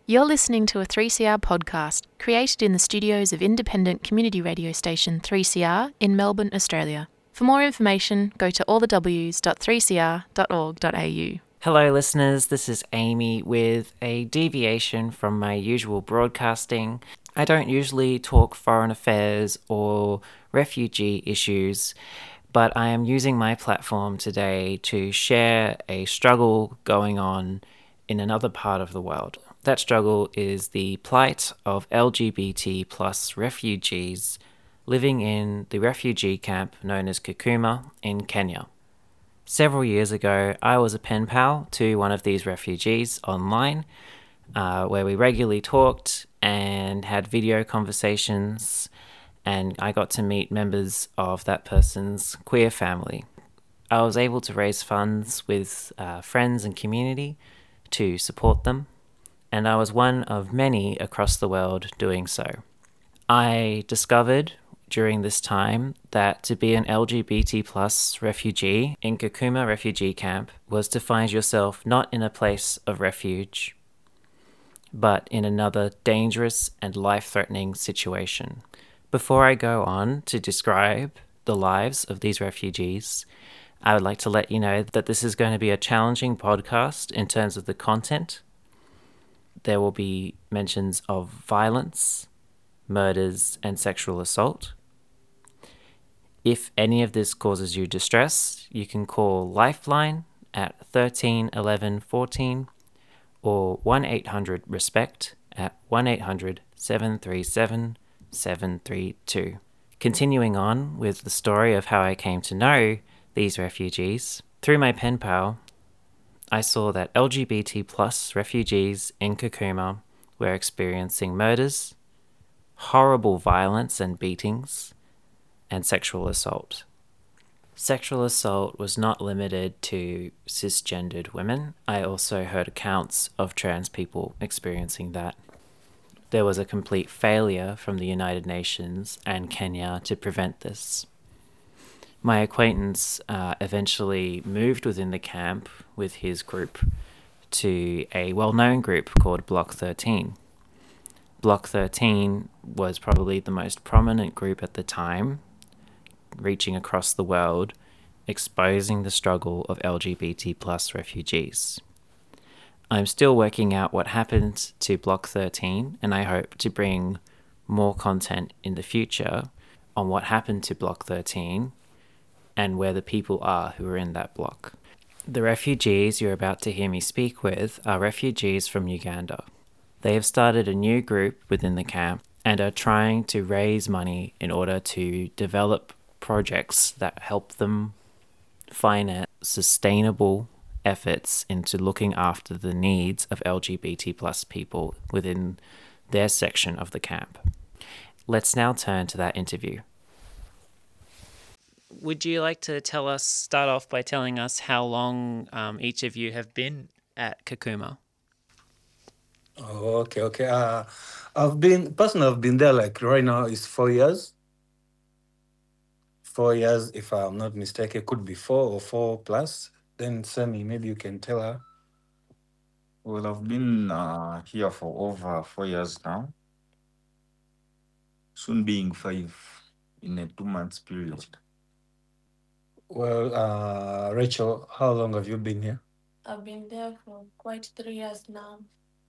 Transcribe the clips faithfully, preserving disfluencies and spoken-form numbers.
You're listening to a three C R podcast created in the studios of independent community radio station three C R in Melbourne, Australia. For more information, go to all the w s dot three c r dot org dot a u. Hello, listeners. This is Amy with a deviation from my usual broadcasting. I don't usually talk foreign affairs or refugee issues, but I am using my platform today to share a struggle going on in another part of the world. That struggle is the plight of L G B T plus refugees living in the refugee camp known as Kakuma in Kenya. Several years ago, I was a pen pal to one of these refugees online, uh, where we regularly talked and had video conversations, and I got to meet members of that person's queer family. I was able to raise funds with uh, friends and community to support them, and I was one of many across the world doing so. I discovered during this time that to be an L G B T plus refugee in Kakuma refugee camp was to find yourself not in a place of refuge, but in another dangerous and life-threatening situation. Before I go on to describe the lives of these refugees, I would like to let you know that this is going to be a challenging podcast in terms of the content. There will be mentions of violence, murders, and sexual assault. If any of this causes you distress, you can call Lifeline at thirteen eleven fourteen or one eight hundred RESPECT at one eight hundred seven three seven seven three two. Continuing on with the story of how I came to know these refugees, through my pen pal, I saw that L G B T plus refugees in Kakuma were experiencing murders, horrible violence and beatings, and sexual assault. Sexual assault was not limited to cisgendered women. I also heard accounts of trans people experiencing that. There was a complete failure from the United Nations and Kenya to prevent this. My acquaintance uh, eventually moved within the camp with his group to a well-known group called Block thirteen. Block thirteen was probably the most prominent group at the time, reaching across the world, exposing the struggle of L G B T plus refugees. I'm still working out what happened to Block thirteen, and I hope to bring more content in the future on what happened to Block thirteen and where the people are who are in that block. The refugees you're about to hear me speak with are refugees from Uganda. They have started a new group within the camp and are trying to raise money in order to develop projects that help them finance sustainable efforts into looking after the needs of L G B T plus people within their section of the camp. Let's now turn to that interview. Would you like to tell us, start off by telling us how long um, each of you have been at Kakuma? Oh, okay, okay. Uh, I've been, personally, I've been there like right now is four years. Four years, if I'm not mistaken, it could be four or four plus. Then Sammy, maybe you can tell her. Well, I've been uh, here for over four years now. Soon being five in a two months period. Well, uh, Rachel, how long have you been here? I've been there for quite three years now.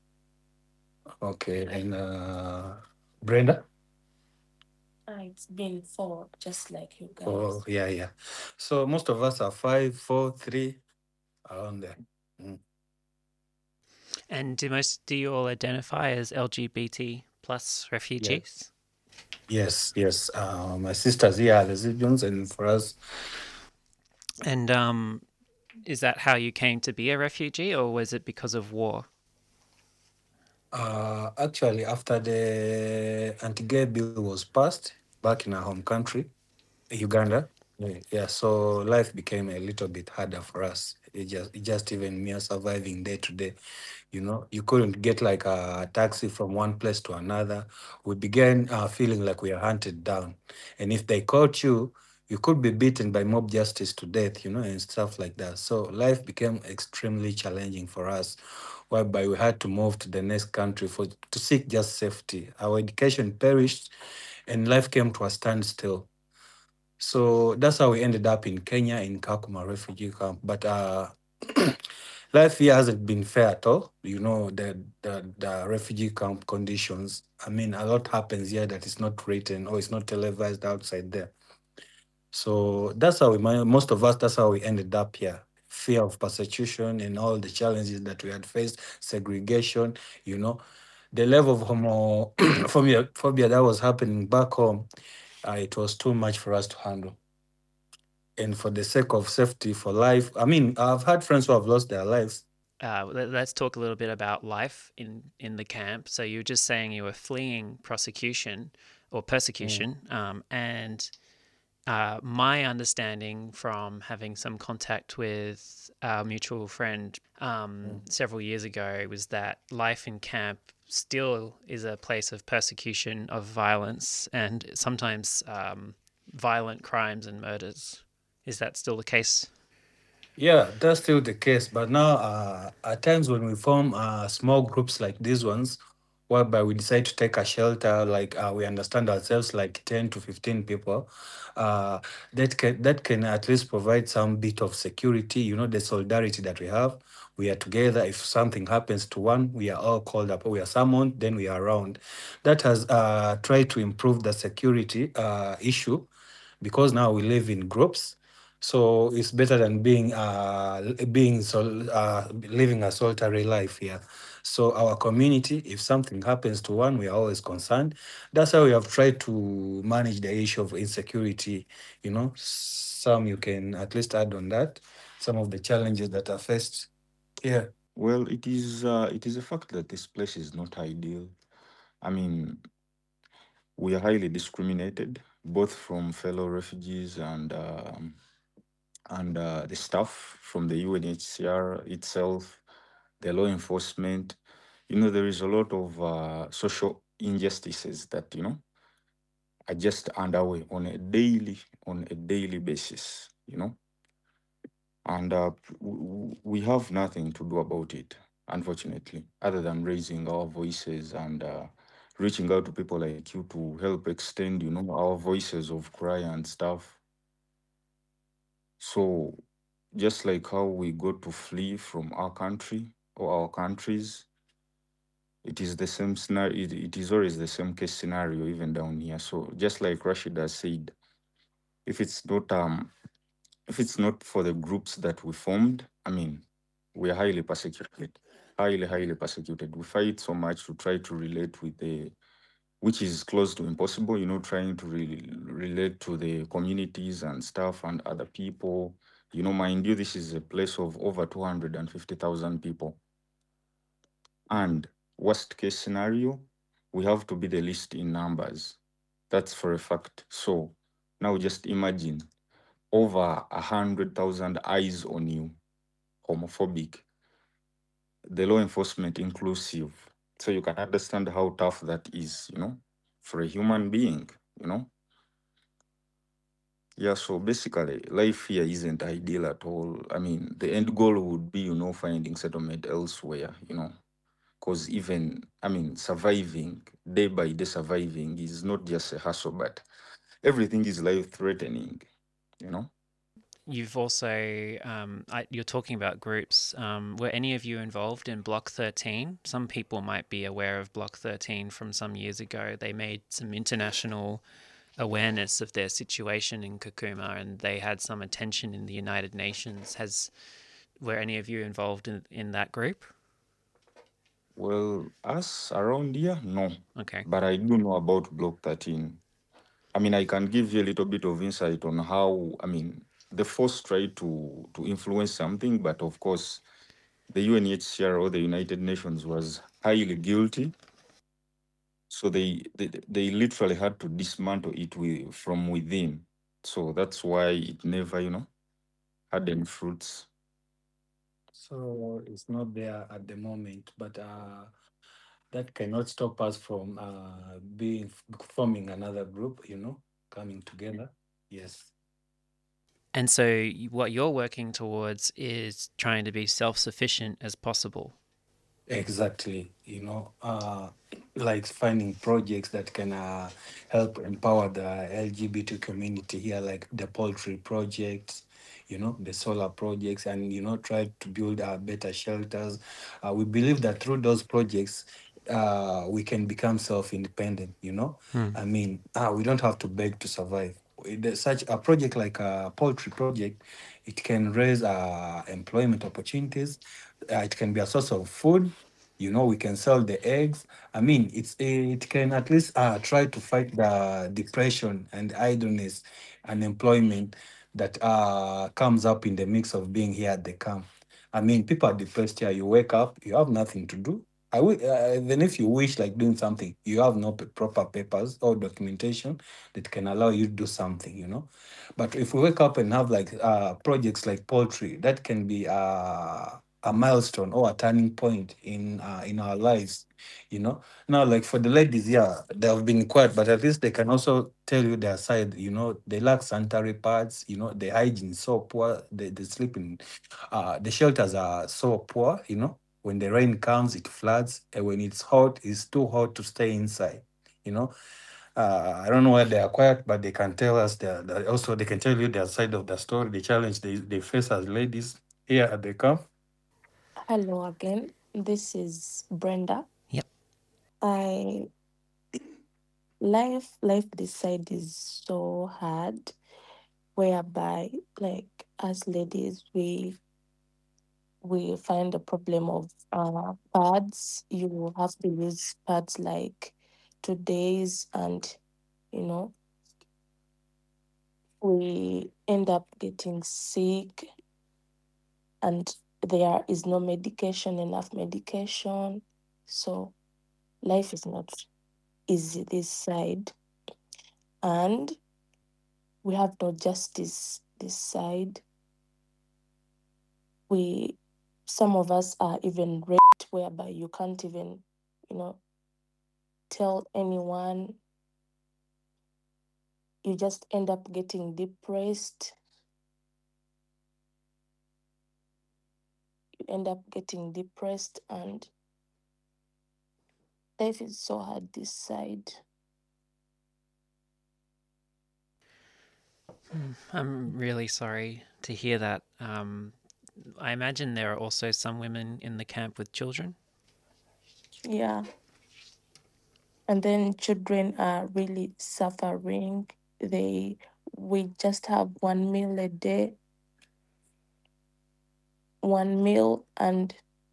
Okay, and uh, Brenda? Uh, it's been four, just like you guys. Oh, yeah, yeah. So most of us are five, four, three, around there. Mm. And do most do you all identify as L G B T plus refugees? Yes, yes. Uh, my sisters here are lesbians, and for us, And um, is that how you came to be a refugee, or was it because of war? uh, actually, after the anti-gay bill was passed back in our home country, Uganda, yeah, yeah, so life became a little bit harder for us. It just, it just even mere surviving day to day. You know, you couldn't get like a taxi from one place to another. We began uh, feeling like we are hunted down, and if they caught you, you could be beaten by mob justice to death, you know, and stuff like that. So life became extremely challenging for us. whereby we had to move to the next country for to seek just safety. Our education perished, and life came to a standstill. So that's how we ended up in Kenya in Kakuma refugee camp. But uh, life here hasn't been fair at all. You know, the, the the refugee camp conditions. I mean, a lot happens here that is not written or it's not televised outside there. So that's how we, ma- most of us, that's how we ended up here. Fear of persecution and all the challenges that we had faced, segregation, you know, the level of homophobia phobia that was happening back home, uh, it was too much for us to handle. And for the sake of safety for life, I mean, I've had friends who have lost their lives. Uh, let- let's talk a little bit about life in, in the camp. So you were just saying you were fleeing prosecution or Mm. persecution, um, and uh, my understanding from having some contact with our mutual friend um, Mm. several years ago was that life in camp still is a place of persecution, of violence, and sometimes um, violent crimes and murders. Is that still the case? Yeah, that's still the case. But now, uh, at times when we form uh, small groups like these ones, whereby we decide to take a shelter, like uh, we understand ourselves, like ten to fifteen people, uh, that can that can at least provide some bit of security. You know, the solidarity that we have. We are together. If something happens to one, we are all called up. We are summoned, then we are around. That has uh, tried to improve the security uh, issue because now we live in groups. So it's better than being uh being sol- uh living a solitary life here. So our community, if something happens to one, we are always concerned. That's how we have tried to manage the issue of insecurity. You know, some you can at least add on that. Some of the challenges that are faced. Yeah. Well, it is uh, it is a fact that this place is not ideal. I mean, we are highly discriminated, both from fellow refugees and um, and uh, the staff from the U N H C R itself, the law enforcement. You know, there is a lot of uh, social injustices that you know are just underway on a daily on a daily basis. You know, and uh, w- w- we have nothing to do about it, unfortunately, other than raising our voices and uh, reaching out to people like you to help extend, you know, our voices of cry and stuff. So, just like how we got to flee from our country or our countries, it is the same scenario. It, it is always the same case scenario, even down here. So, just like Rashid has said, if it's not um if it's not for the groups that we formed, I mean, we are highly persecuted, highly, highly persecuted. We fight so much to try to relate with the, which is close to impossible, you know, trying to re- relate to the communities and stuff and other people. You know, mind you, this is a place of over two hundred fifty thousand people. And worst case scenario, we have to be the least in numbers. That's for a fact. So now just imagine over a hundred thousand eyes on you, homophobic, the law enforcement inclusive. So you can understand how tough that is, you know, for a human being, you know. Yeah, so basically, life here isn't ideal at all. I mean, the end goal would be, you know, finding settlement elsewhere, you know, because even, I mean, surviving, day by day surviving is not just a hustle, but everything is life threatening, you know. You've also, um, I, you're talking about groups. Um, were any of you involved in Block thirteen? Some people might be aware of Block thirteen from some years ago. They made some international awareness of their situation in Kakuma, and they had some attention in the United Nations. Has Were any of you involved in, in that group? Well, us around here, no. Okay. But I do know about Block thirteen. I mean, I can give you a little bit of insight on how, I mean, the force tried to, to influence something, but of course, the U N H C R or the United Nations was highly guilty. So they, they, they literally had to dismantle it with, from within. So that's why it never, you know, had any fruits. So it's not there at the moment, but uh, that cannot stop us from uh, being forming another group. You know, coming together. Yes. And so you- what you're working towards is trying to be self-sufficient as possible. Exactly, you know, uh, like finding projects that can uh, help empower the L G B T community here, like the poultry projects, you know, the solar projects, and you know, try to build uh, better shelters. Uh, we believe that through those projects, uh, we can become self-independent. You know, Hmm. I mean, uh, we don't have to beg to survive. There's such a project like a poultry project, it can raise uh, employment opportunities. Uh, it can be a source of food. You know, we can sell the eggs. I mean, it's it can at least uh, try to fight the depression and idleness, unemployment that uh, comes up in the mix of being here at the camp. I mean, people are depressed here. You wake up, you have nothing to do. I w- uh, even if you wish like doing something, you have no p- proper papers or documentation that can allow you to do something. You know, but if we wake up and have like uh, projects like poultry, that can be uh, a milestone or a turning point in uh, in our lives. You know, now like for the ladies, yeah, they have been quiet, but at least they can also tell you their side. You know, they lack sanitary pads. You know, the hygiene is so poor. They they sleep in, uh, the shelters are so poor. You know, when the rain comes, it floods, and when it's hot, it's too hot to stay inside. You know, uh, I don't know why they are quiet, but they can tell us their, their- also they can tell you their side of the story, the challenge they, they face as ladies here at the camp. Hello again. This is Brenda. Yep. I life life this side is so hard, whereby like as ladies we we find the problem of uh pads. You have to use pads like two days, and you know we end up getting sick, and there is no medication, enough medication. So life is not easy this side, and we have no justice this side. We Some of us are even raped, whereby you can't even, you know, tell anyone. You just end up getting depressed. You end up getting depressed, and life is so hard this side. Hmm. I'm really sorry to hear that. Um, I imagine there are also some women in the camp with children. Yeah. And then children are really suffering. They We just have one meal a day, one meal, and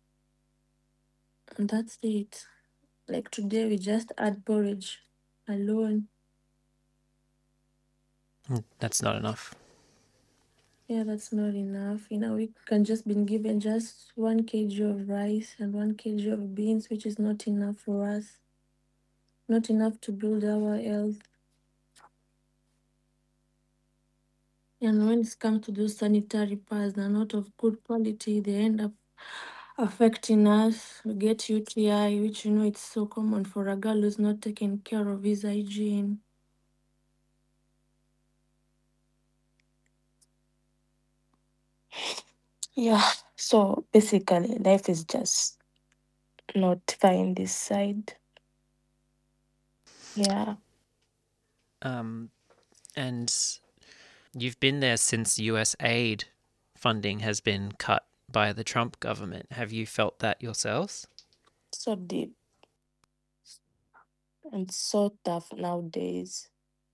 and that's it. Like today, we just had porridge alone. Hmm. That's not enough. Yeah, that's not enough. In a week, can just been given just one kg of rice and one kg of beans, which is not enough for us. Not enough to build our health. And when it comes to those sanitary pads, they're not of good quality. They end up affecting us. We get U T I, which you know it's so common for a girl who's not taking care of his hygiene. Yeah. So basically, life is just not fine this side. Yeah. Um, and you've been there since U S aid funding has been cut by the Trump government. Have you felt that yourselves? So deep and so tough nowadays.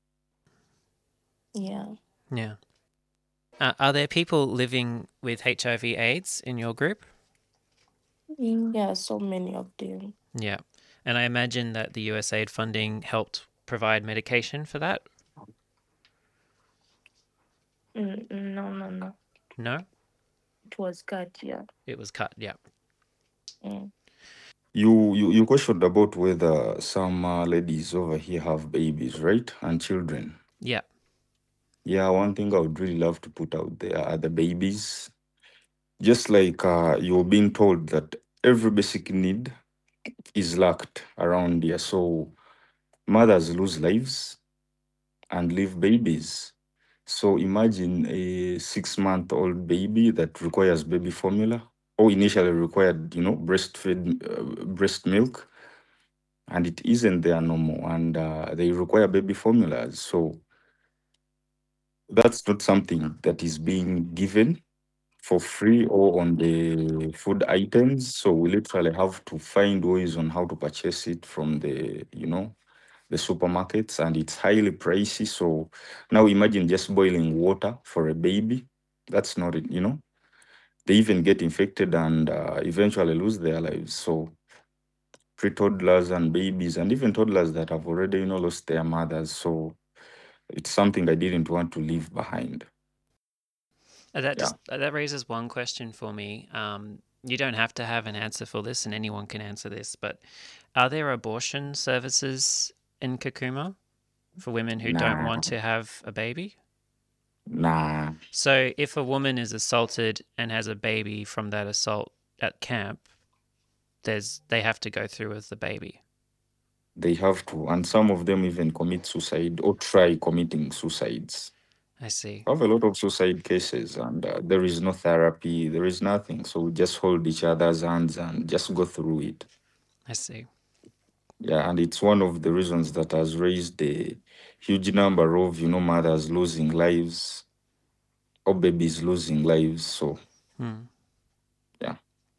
Yeah. Yeah. Uh, are there people living with H I V AIDS in your group? Yeah, so many of them. Yeah. And I imagine that the U S aid funding helped provide medication for that? Mm, no, no, no. No? It was cut, yeah. It was cut, yeah. Mm. You, you you questioned about whether some uh, ladies over here have babies, right? And children. Yeah. Yeah, one thing I would really love to put out there are the babies. Just like uh, you're being told that every basic need is lacked around here. So mothers lose lives and leave babies. So imagine a six month old baby that requires baby formula or initially required, you know, breastfeed uh, breast milk, and it isn't there no more, and uh, they require baby formulas. So that's not something that is being given for free or on the food items. So we literally have to find ways on how to purchase it from the, you know, the supermarkets, and it's highly pricey. So now imagine just boiling water for a baby. That's not it, you know. They even get infected and uh, eventually lose their lives. So pre-toddlers and babies, and even toddlers that have already, you know, lost their mothers. So it's something I didn't want to leave behind. Uh, That Yeah. just uh, that raises one question for me. Um, you don't have to have an answer for this, and anyone can answer this. But are there abortion services in Kakuma for women who don't Nah, want to have a baby? nah. So if a woman is assaulted and has a baby from that assault at camp, there's they have to go through with the baby. They have to, and some of them even commit suicide or try committing suicides. I see. I have a lot of suicide cases, and uh, there is no therapy, there is nothing. So we just hold each other's hands and just go through it. I see. Yeah, and it's one of the reasons that has raised a huge number of, you know, mothers losing lives or babies losing lives. So, Hmm. yeah.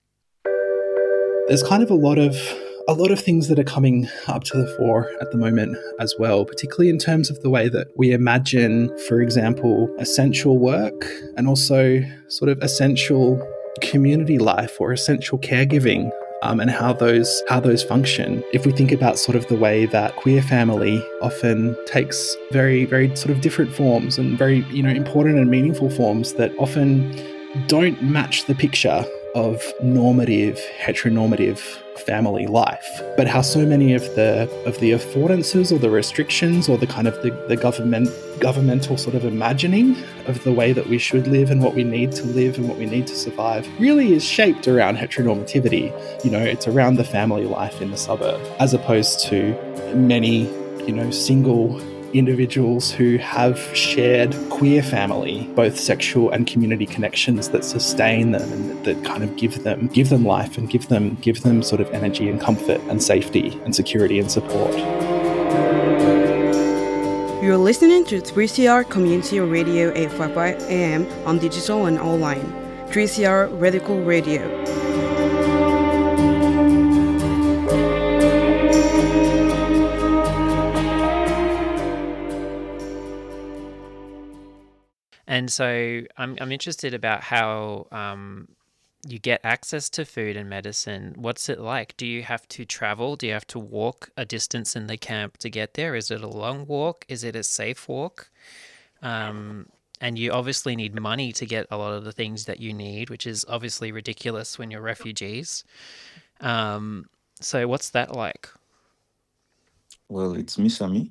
There's kind of a lot of a lot of things that are coming up to the fore at the moment as well, particularly in terms of the way that we imagine, for example, essential work and also sort of essential community life or essential caregiving. Um, and how those how those function. If we think about sort of the way that queer family often takes very very sort of different forms and very you know important and meaningful forms that often don't match the picture of normative heteronormative family life, but how so many of the of the affordances or the restrictions or the kind of the, the government governmental sort of imagining of the way that we should live and what we need to live and what we need to survive really is shaped around heteronormativity. You know, it's around the family life in the suburb, as opposed to many, you know, single individuals who have shared queer family, both sexual and community connections that sustain them and that, that kind of give them give them life and give them give them sort of energy and comfort and safety and security and support. You're listening to three C R Community Radio eight fifty-five A M on digital and online. three C R Radical Radio. And so I'm I'm interested about how um, you get access to food and medicine. What's it like? Do you have to travel? Do you have to walk a distance in the camp to get there? Is it a long walk? Is it a safe walk? Um, and you obviously need money to get a lot of the things that you need, which is obviously ridiculous when you're refugees. Um, so what's that like? Well, it's Misami.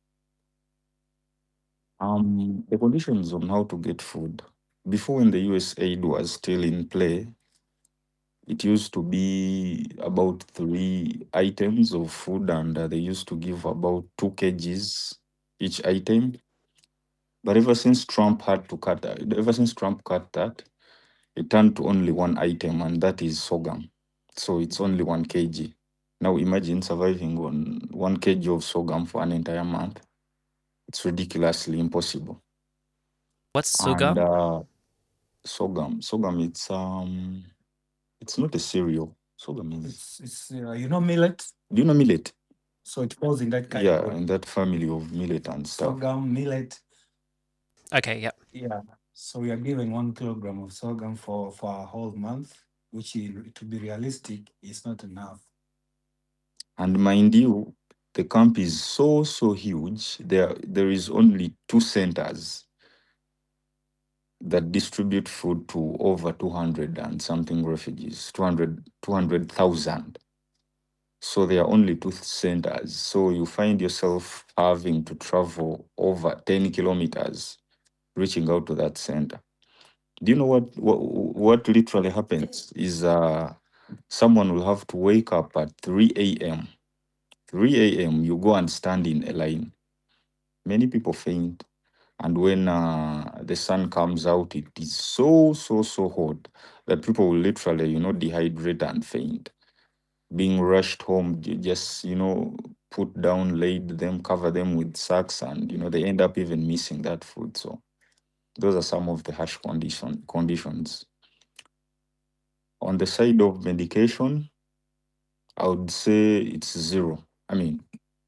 Um, the conditions on how to get food. Before, when the U S aid was still in play, it used to be about three items of food, and uh, they used to give about two kgs each item. But ever since Trump had to cut that, ever since Trump cut that, it turned to only one item, and that is sorghum. So it's only one kg. Now imagine surviving on one kg of sorghum for an entire month. It's ridiculously impossible. What's And sorghum? uh, sorghum, sorghum, it's um, it's not a cereal. Sorghum is. It's, it's uh, you know, millet. Do you know millet? So it falls in that Yeah, category. in that family of millet and stuff. Sorghum, millet. Okay, yep. Yeah. So we are given one kilogram of sorghum for, for a whole month, which, is, to be realistic, is not enough. And mind you, the camp is so so huge. There there is only two centers that distribute food to over two hundred and something refugees, two hundred two hundred thousand. So there are only two centers. So you find yourself having to travel over ten kilometers, reaching out to that center. Do you know what what, what literally happens is uh, someone will have to wake up at three a.m. three a.m. you go and stand in a line. Many people faint. And when uh, the sun comes out, it is so, so, so hot that people will literally, you know, dehydrate and faint. Being rushed home, you just, you know, put down, laid them, cover them with sacks, and, you know, they end up even missing that food. So those are some of the harsh condition, conditions. On the side of medication, I would say it's zero. I mean,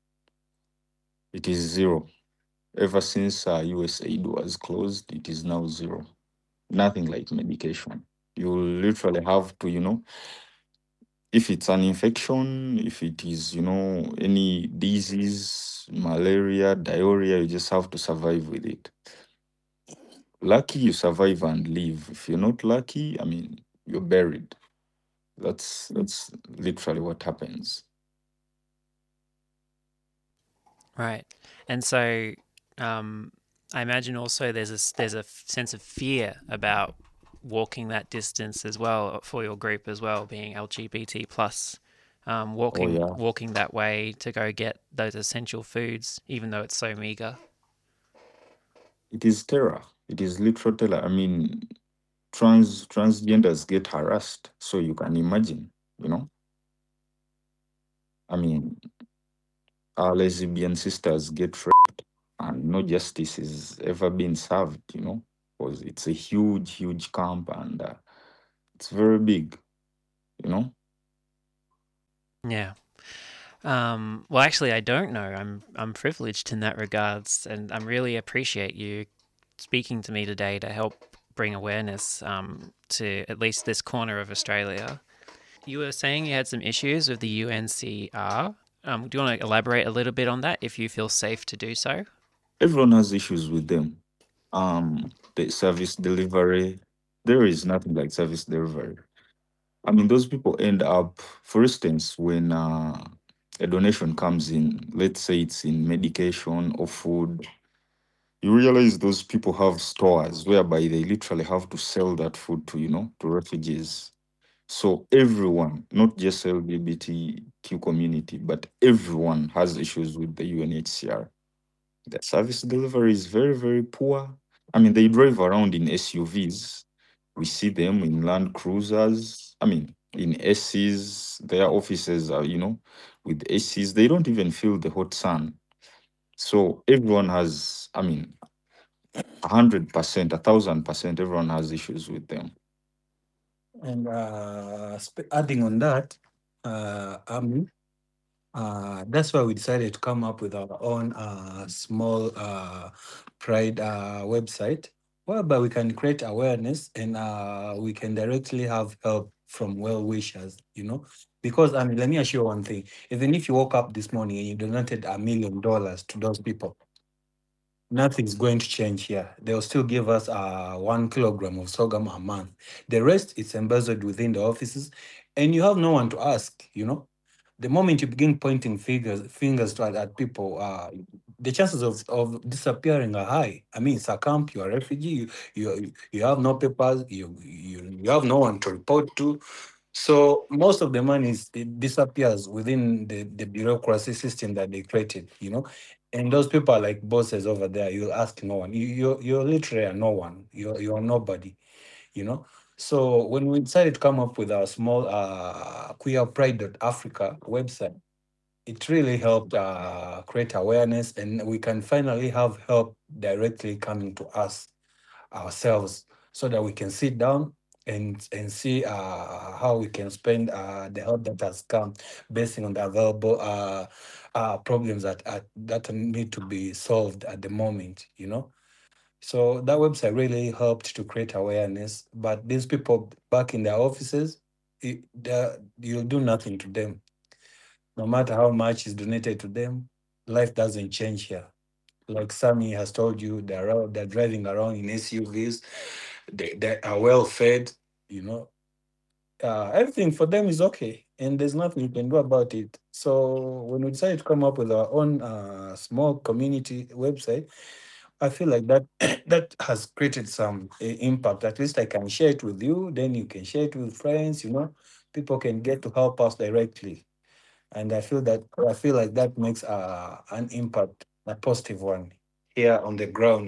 it is zero. Ever since uh, U S A I D was closed, it is now zero. Nothing like medication. You literally have to, you know, if it's an infection, if it is, you know, any disease, malaria, diarrhea, you just have to survive with it. Lucky you survive and live. If you're not lucky, I mean, you're buried. That's that's literally what happens. Right. And so um, I imagine also there's a, there's a sense of fear about walking that distance as well for your group as well, being L G B T plus, um, Oh walking yeah, walking that way to go get those essential foods, even though it's so meager. it is terror. It is literal terror. I mean, trans transgenders get harassed, so you can imagine, you know. I mean, our lesbian sisters get raped, and no justice is ever been served, you know, because it's a huge, huge camp, and uh, it's very big, you know. Yeah. Um, well, actually, I don't know. I'm I'm privileged in that regards, and I really appreciate you speaking to me today to help bring awareness um, to at least this corner of Australia. You were saying you had some issues with the U N C R. Um, do you want to elaborate a little bit on that if you feel safe to do so? Everyone has issues with them. Um, the service delivery, there is nothing like service delivery. I mean, those people end up, for instance, when uh, a donation comes in, let's say it's in medication or food, you realize those people have stores whereby they literally have to sell that food to, you know, to refugees. So everyone, not just L G B T Q community, but everyone has issues with the U N H C R. The service delivery is very, very poor. I mean, they drive around in S U Vs. We see them in Land Cruisers. I mean, in A Cs. Their offices are, you know, with A Cs. They don't even feel the hot sun. So everyone has, I mean, a hundred percent, a thousand percent, everyone has issues with them. And uh, sp- adding on that, uh, um, uh, that's why we decided to come up with our own uh, small uh, Pride uh, website, whereby we can create awareness and uh, we can directly have help from well wishers, you know. Because I mean, let me assure you one thing: even if you woke up this morning and you donated a million dollars to those people, nothing's going to change here. They'll still give us uh, one kilogram of sorghum a month. The rest is embezzled within the offices, and you have no one to ask. You know, the moment you begin pointing fingers fingers to, at people, uh, the chances of, of disappearing are high. I mean, it's a camp. You're a refugee. You you, you have no papers. You, you you have no one to report to. So most of the money is, it disappears within the, the bureaucracy system that they created, you know. And those people are like bosses over there. You'll ask no one. You you're, you're literally a no one. You're you're nobody, you know. So when we decided to come up with our small uh queer pride dot africa website, it really helped uh, create awareness, and we can finally have help directly coming to us ourselves, so that we can sit down and and see uh, how we can spend uh, the help that has come based on the available uh, uh, problems that uh, that need to be solved at the moment, you know. So that website really helped to create awareness. But these people back in their offices, it, the- you'll do nothing to them. No matter how much is donated to them, life doesn't change here. Like Sammy has told you, they're out, they're driving around in S U Vs. They, they are well fed, you know. Uh, everything for them is okay, and there's nothing you can do about it. So when we decided to come up with our own uh, small community website, I feel like that that has created some uh, impact. At least I can share it with you, then you can share it with friends. You know, people can get to help us directly, and I feel that I feel like that makes uh, an impact, a positive one here on the ground.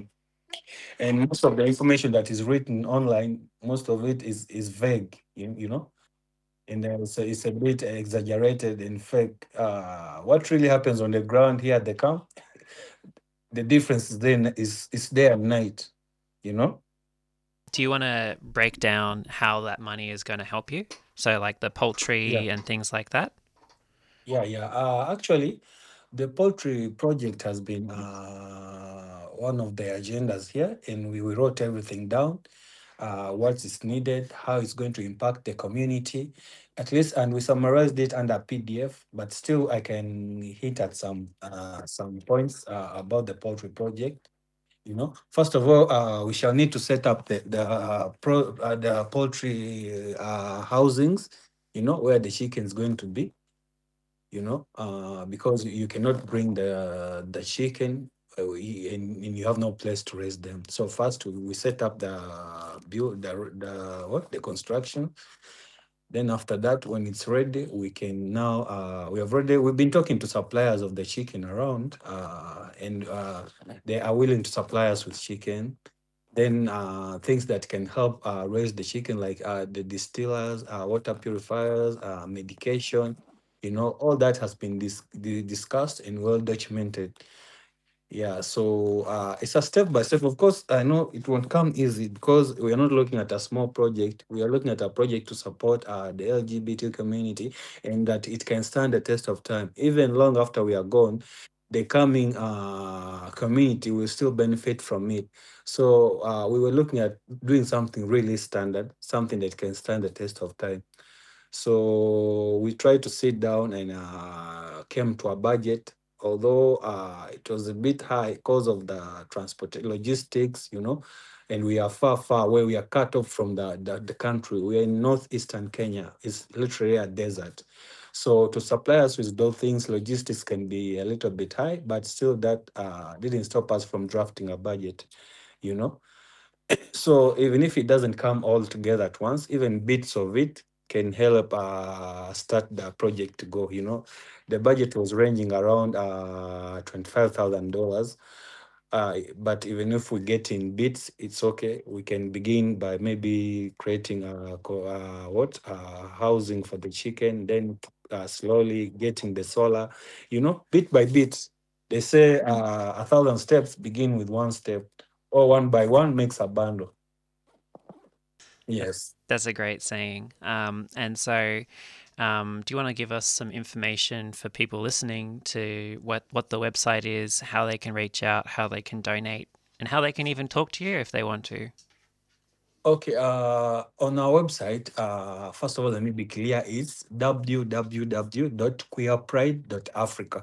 And most of the information that is written online, most of it is is vague, you, you know, and then it's a, it's a bit exaggerated and fake. Uh, what really happens on the ground here at the camp, the difference is then is is day and night, you know. Do you want to break down how that money is going to help you? So, like the Yeah, poultry and things like that? yeah, yeah. Uh, actually, the poultry project has been uh, one of the agendas here, and we, we wrote everything down, uh, what is needed, how it's going to impact the community, at least, and we summarized it under P D F. But still, I can hint at some uh, some points uh, about the poultry project. You know, first of all, uh, we shall need to set up the the uh, pro uh, the poultry uh, housings. You know, where the chicken is going to be, you know, uh, because you cannot bring the the chicken uh, y- and, and you have no place to raise them. So first we we set up the build the the what the construction. Then after that, when it's ready, we can now uh, we have already we've been talking to suppliers of the chicken around, uh, and uh, they are willing to supply us with chicken. Then uh, things that can help uh, raise the chicken, like uh, the distillers, uh, water purifiers, uh, medication, you know, all that has been dis- di- discussed and well documented. Yeah, so uh, it's a step by step. Of course, I know it won't come easy because we are not looking at a small project. We are looking at a project to support uh, the L G B T community and that it can stand the test of time. Even long after we are gone, the coming uh, community will still benefit from it. So uh, we were looking at doing something really standard, something that can stand the test of time. So we tried to sit down and uh, came to a budget, although uh, it was a bit high because of the transport logistics, you know, and we are far, far away. We are cut off from the, the, the country. We are in northeastern Kenya. It's literally a desert. So to supply us with those things, logistics can be a little bit high, but still that uh, didn't stop us from drafting a budget, you know. So even if it doesn't come all together at once, even bits of it can help uh, start the project to go. You know, the budget was ranging around uh, twenty-five thousand dollars. Uh, but even if we get in bits, it's okay. We can begin by maybe creating a co- uh, what uh, housing for the chicken, then uh, slowly getting the solar. You know, bit by bit. They say uh, a thousand steps begin with one step, or one by one makes a bundle. Yes. That's a great saying. Um, and so, um, do you want to give us some information for people listening to what, what the website is, how they can reach out, how they can donate, and how they can even talk to you if they want to? Okay. Uh, on our website, uh, first of all, let me be clear: it's w w w dot queer pride dot africa.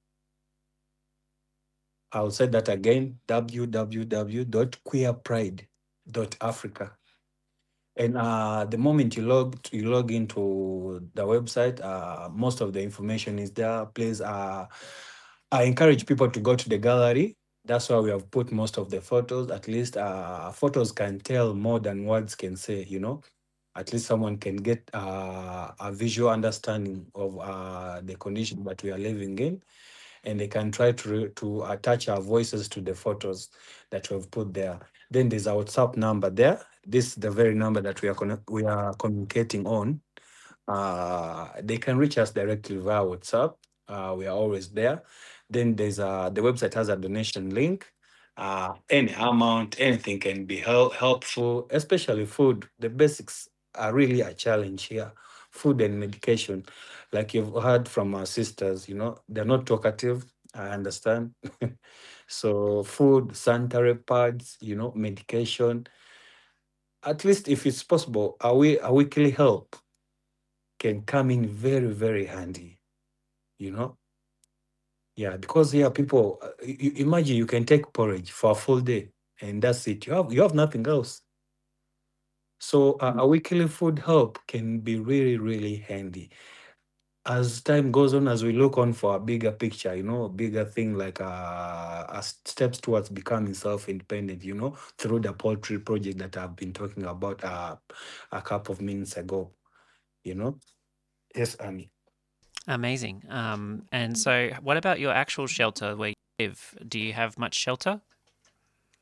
I'll say that again: w w w dot queer pride dot africa. And uh, the moment you log you log into the website, uh, most of the information is there. Please, uh, I encourage people to go to the gallery. That's why we have put most of the photos. At least uh, photos can tell more than words can say. You know, at least someone can get uh, a visual understanding of uh, the condition that we are living in, and they can try to re- to attach our voices to the photos that we've put there. Then there's a WhatsApp number there. This is the very number that we are connect- we are communicating on. Uh, they can reach us directly via WhatsApp. Uh, we are always there. Then there's a the website has a donation link. Uh, any amount, anything can be help, helpful, especially food. The basics are really a challenge here. Food and medication, like you've heard from our sisters, you know, they're not talkative. I understand. So food, sanitary pads, you know, medication. At least if it's possible, a, we, a weekly help can come in very, very handy, you know? Yeah, because here people, uh, you, imagine you can take porridge for a full day and that's it. You have, you have nothing else. So uh, a weekly food help can be really, really handy. As time goes on, as we look on for a bigger picture, you know, a bigger thing like uh, uh, steps towards becoming self-independent, you know, through the poultry project that I've been talking about uh, a couple of minutes ago, you know? Yes, Annie. Amazing. Um, and so, what about your actual shelter where you live? Do you have much shelter?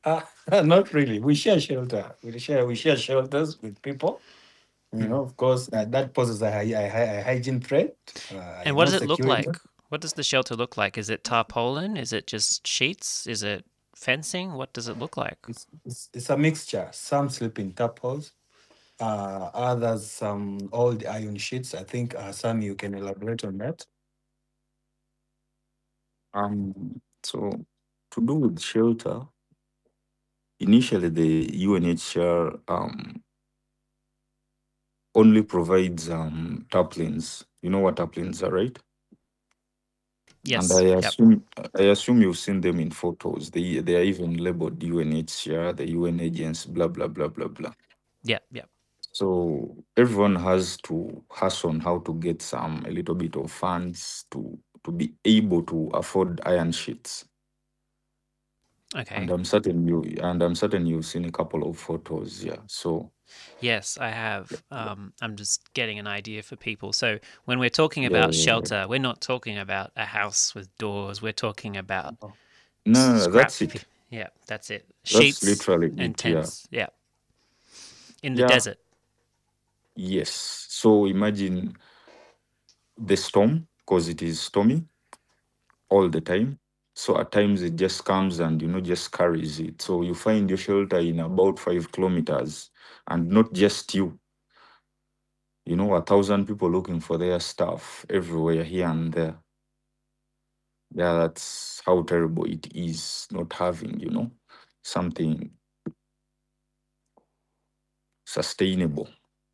Uh, not really. We share shelter. We share we share shelters with people. You Hmm. know, of course, uh, that poses a, hy- a, hy- a hygiene threat. Uh, And you what know, does it look security. like? What does the shelter look like? Is it tarpaulin? Is it just sheets? Is it fencing? What does it look like? It's, it's, it's a mixture. Some sleep in tarpaulins, uh, others some old iron sheets. I think uh, Sam, you can elaborate on that. Um, so to do with shelter, initially the U N H C R um only provides um tarpaulins. You know what tarpaulins are, right? And I Yes. Yep. assume I assume you've seen them in photos. They they are even labeled U N H C R, the U N agents, blah blah blah blah blah. Yep. Yep. So everyone has to hustle on how to get some a little bit of funds to to be able to afford iron sheets. Okay. And I'm certain you and I'm certain you've seen a couple of photos, yeah. So Yes, I have. Um, I'm just getting an idea for people. So when we're talking yeah, about yeah, yeah. shelter, we're not talking about a house with doors. We're talking about Oh. No, no, no, scrap. that's it. Yeah, that's it. That's Sheets literally and it, yeah. tents. Yeah. In the Yeah, desert. yes. So imagine the storm, because it is stormy all the time. So at times it just comes and you know just carries it. So you find your shelter in about five kilometers, and not just you. You know, a thousand people looking for their stuff everywhere, here and there. Yeah, that's how terrible it is not having, you know, something sustainable.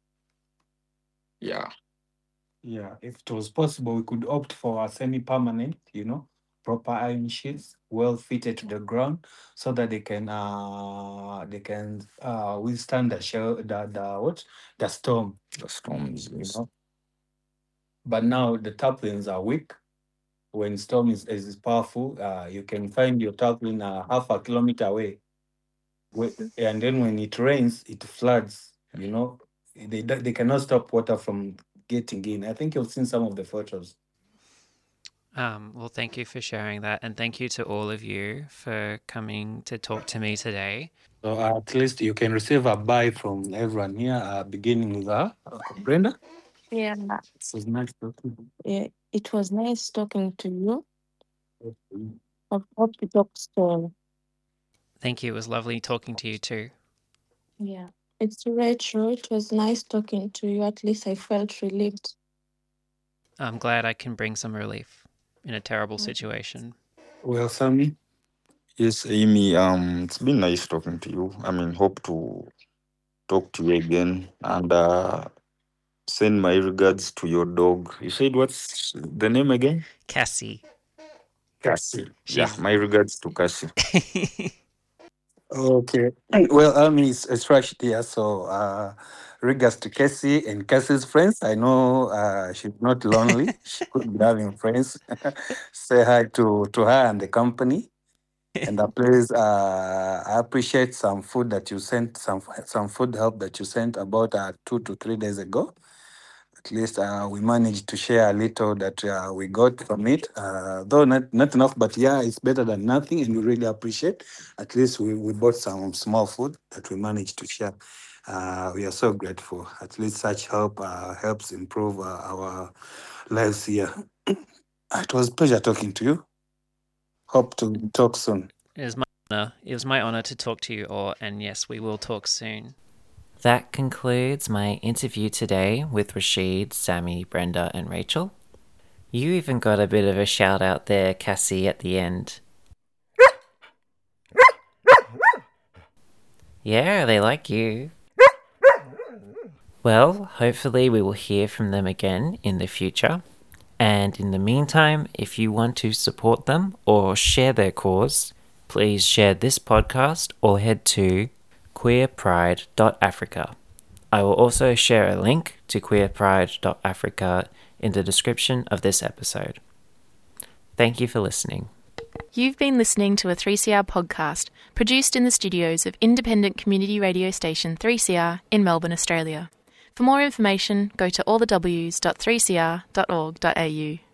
Yeah. Yeah, if it was possible, we could opt for a semi-permanent, you know, proper iron sheets, well fitted to the ground, so that they can uh they can uh withstand the shell the the what the storm, The storms, you yes. know. But now the tarpaulins are weak. When storm is, is powerful, uh, you can find your tarpaulin uh, half a kilometer away. Whe- And then when it rains, it floods. You know, they don't- they cannot stop water from getting in. I think you've seen some of the photos. Um, well, thank you for sharing that. And thank you to all of you for coming to talk to me today. So uh, at least you can receive a bye from everyone here, uh, beginning with uh, Brenda. Yeah. It was nice talking. Yeah. It was nice talking to you. to I hope we talk soon. Thank you. It was lovely talking to you too. Yeah. It's Rachel. It was nice talking to you. At least I felt relieved. I'm glad I can bring some relief in a terrible situation. Well, Sammy, Yes, Amy, um, it's been nice talking to you. I mean, hope to talk to you again, and uh, send my regards to your dog. You said what's the name again? Cassie. Cassie. Yeah, She's. my regards to Cassie. okay. Well, I mean, it's, it's Rashid here. So, uh, regards to Cassie and Cassie's friends. I know uh, she's not lonely. She could be having friends. Say hi to, to her and the company. And uh, please, uh, I appreciate some food that you sent, some some food help that you sent about uh, two to three days ago. At least uh, we managed to share a little that uh, we got from it. Uh, though not, not enough, but yeah, it's better than nothing, and we really appreciate. At least we, we bought some small food that we managed to share. Uh, we are so grateful. At least such help uh, helps improve uh, our lives here. It was a pleasure talking to you. Hope to talk soon. It was my honor. It was my honor to talk to you all, and yes, we will talk soon. That concludes my interview today with Rashid, Sammy, Brenda, and Rachel. You even got a bit of a shout out there, Cassie, at the end. Yeah, they like you. Well, hopefully we will hear from them again in the future. And in the meantime, if you want to support them or share their cause, please share this podcast or head to queer pride dot africa. I will also share a link to queer pride dot africa in the description of this episode. Thank you for listening. You've been listening to a three C R podcast produced in the studios of independent community radio station three C R in Melbourne, Australia. For more information, go to all the w s dot three c r dot org dot a u.